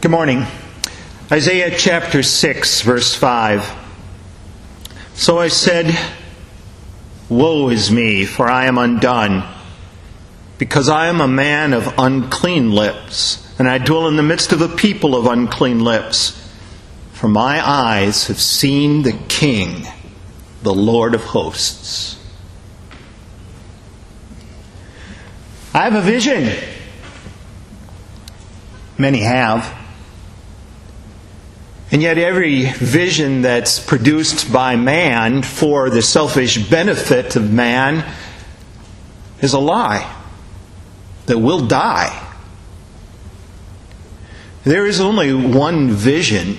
Good morning. Isaiah chapter 6, verse 5. So I said, Woe is me, for I am undone, because I am a man of unclean lips, and I dwell in the midst of a people of unclean lips. For my eyes have seen the King, the Lord of hosts. I have a vision. Many have. And yet every vision that's produced by man for the selfish benefit of man is a lie that will die. There is only one vision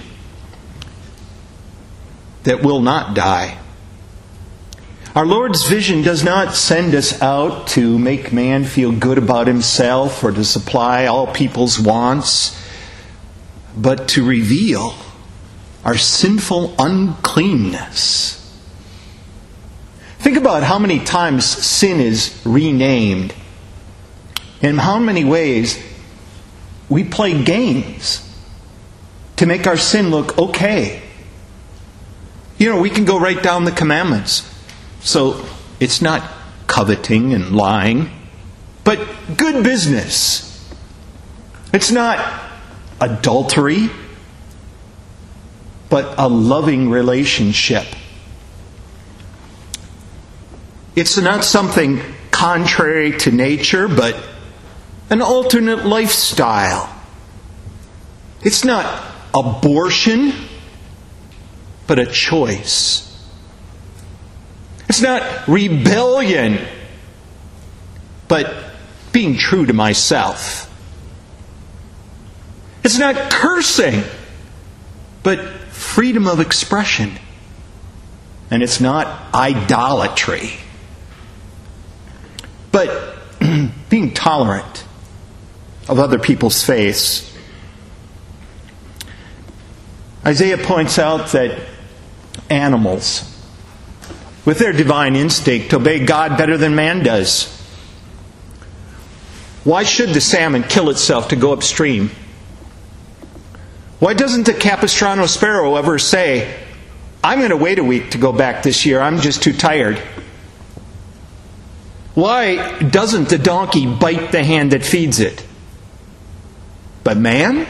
that will not die. Our Lord's vision does not send us out to make man feel good about himself or to supply all people's wants, but to reveal our sinful uncleanness. Think about how many times sin is renamed, and how many ways we play games to make our sin look okay. We can go right down the commandments. So it's not coveting and lying, but good business. It's not adultery, but a loving relationship. It's not something contrary to nature, but an alternate lifestyle. It's not abortion, but a choice. It's not rebellion, but being true to myself. It's not cursing, but freedom of expression. And it's not idolatry, but being tolerant of other people's faiths. Isaiah points out that animals, with their divine instinct, obey God better than man does. Why should the salmon kill itself to go upstream? Why doesn't the Capistrano sparrow ever say, I'm going to wait a week to go back this year, I'm just too tired? Why doesn't the donkey bite the hand that feeds it? But man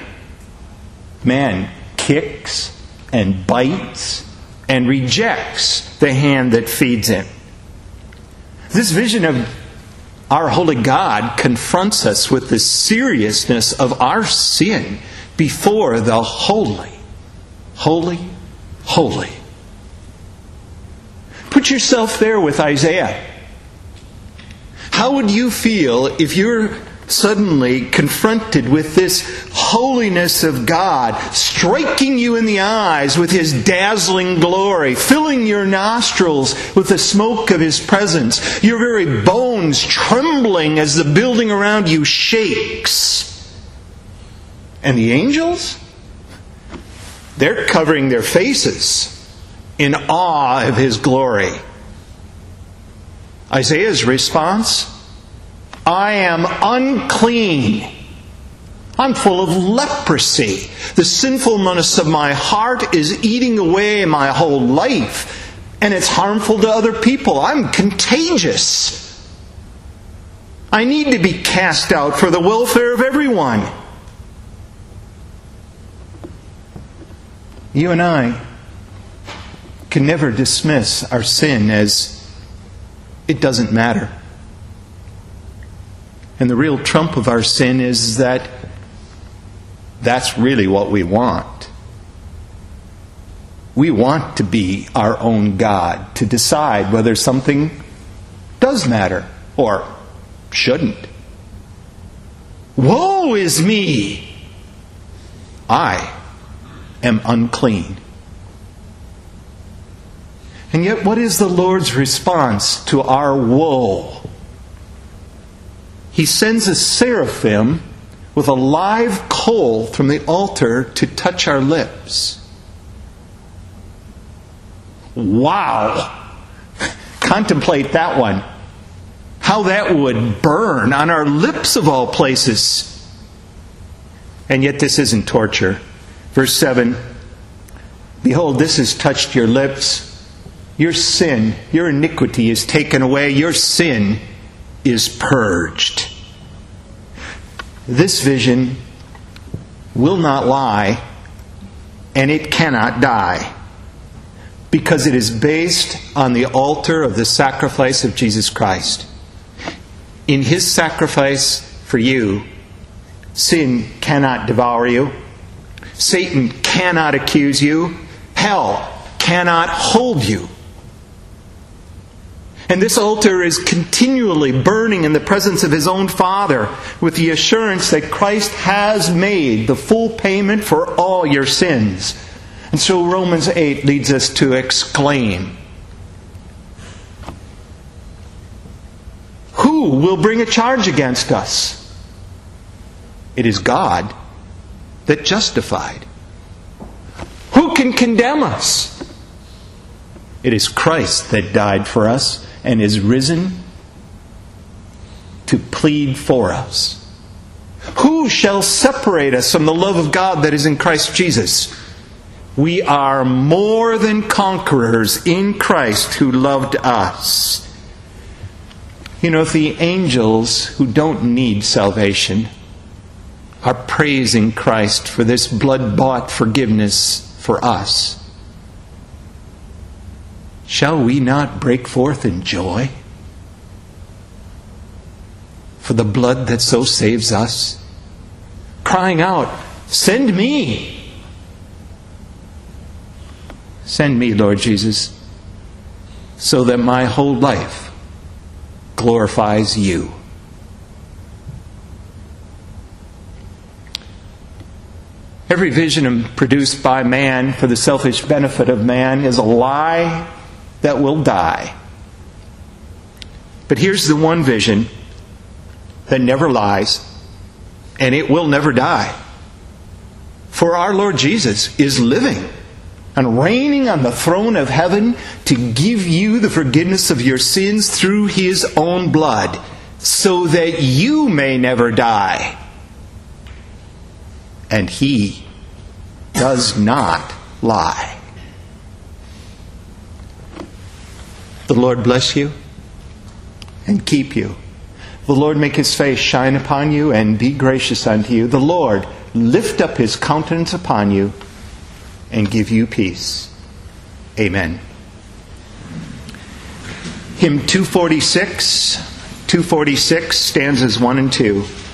kicks and bites and rejects the hand that feeds him. This vision of our holy God confronts us with the seriousness of our sin before the holy, holy, holy. Put yourself there with Isaiah. How would you feel if you're suddenly confronted with this holiness of God, striking you in the eyes with His dazzling glory, filling your nostrils with the smoke of His presence, your very bones trembling as the building around you shakes? And the angels? They're covering their faces in awe of His glory. Isaiah's response? I am unclean. I'm full of leprosy. The sinfulness of my heart is eating away my whole life, and it's harmful to other people. I'm contagious. I need to be cast out for the welfare of everyone. You and I can never dismiss our sin as it doesn't matter. And the real trump of our sin is that that's really what we want. We want to be our own God, to decide whether something does matter or shouldn't. Woe is me! I am unclean. And yet, what is the Lord's response to our woe? He sends a seraphim with a live coal from the altar to touch our lips. Wow! Contemplate that one. How that would burn on our lips of all places. And yet this isn't torture. Verse 7, behold, this has touched your lips. Your sin, your iniquity is taken away. Your sin is purged. This vision will not lie, and it cannot die, because it is based on the altar of the sacrifice of Jesus Christ. In His sacrifice for you, sin cannot devour you. Satan cannot accuse you. Hell cannot hold you. And this altar is continually burning in the presence of His own Father, with the assurance that Christ has made the full payment for all your sins. And so Romans 8 leads us to exclaim, who will bring a charge against us? It is God that justified. Who can condemn us? It is Christ that died for us and is risen to plead for us. Who shall separate us from the love of God that is in Christ Jesus? We are more than conquerors in Christ who loved us. You know, if the angels who don't need salvation are praising Christ for this blood-bought forgiveness for us, shall we not break forth in joy for the blood that so saves us? Crying out, send me! Send me, Lord Jesus, so that my whole life glorifies You. Every vision produced by man for the selfish benefit of man is a lie that will die. But here's the one vision that never lies, and it will never die. For our Lord Jesus is living and reigning on the throne of heaven to give you the forgiveness of your sins through His own blood, so that you may never die. And He does not lie. The Lord bless you and keep you. The Lord make His face shine upon you and be gracious unto you. The Lord lift up His countenance upon you and give you peace. Amen. Hymn 246, stanzas 1 and 2.